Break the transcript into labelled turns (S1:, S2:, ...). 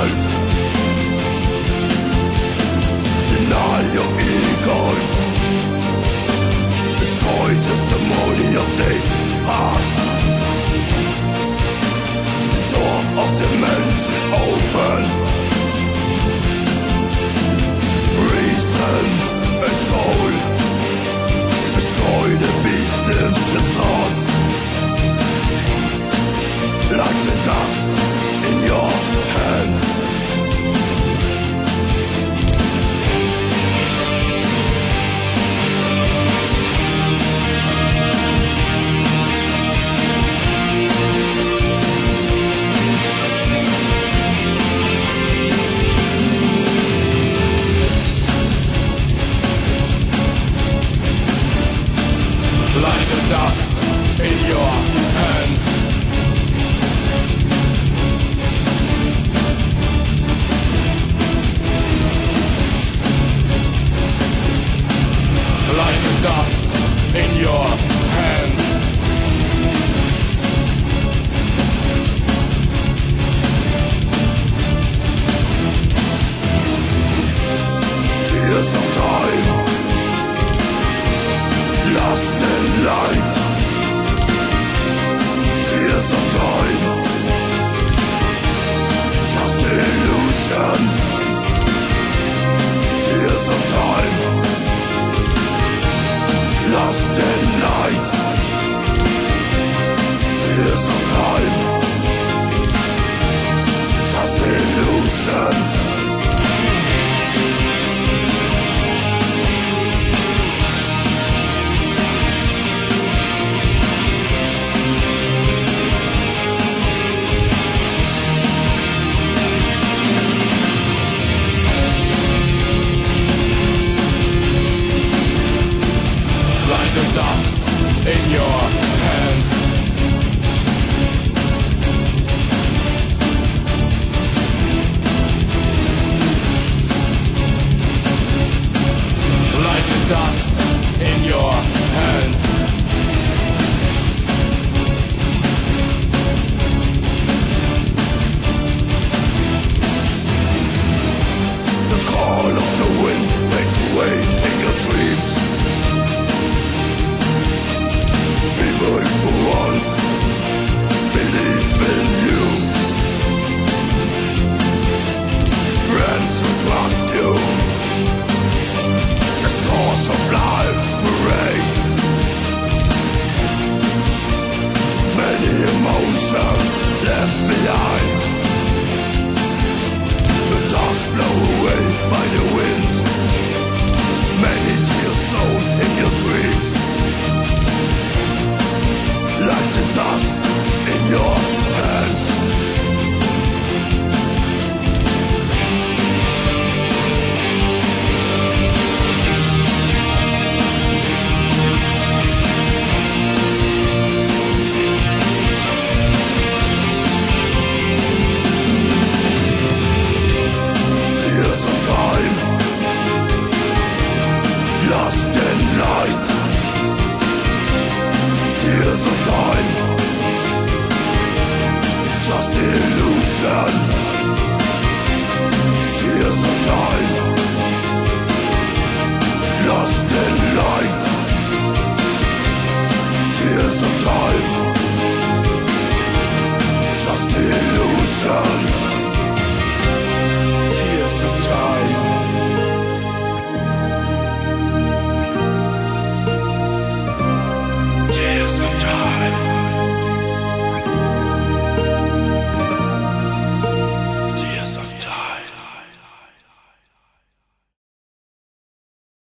S1: life. Deny your egos. Destroy testimony of days past. The door of dimension open. Reason is gold. Destroy the beast in the thoughts. Like the dust in your hands. Like the dust in your hands. Like the dust in your hands. Tears of time, lost in light. Tears of time, just an illusion. Tears of time, lost in light. Tears of time, just an illusion. Like the dust in your hands. Like the dust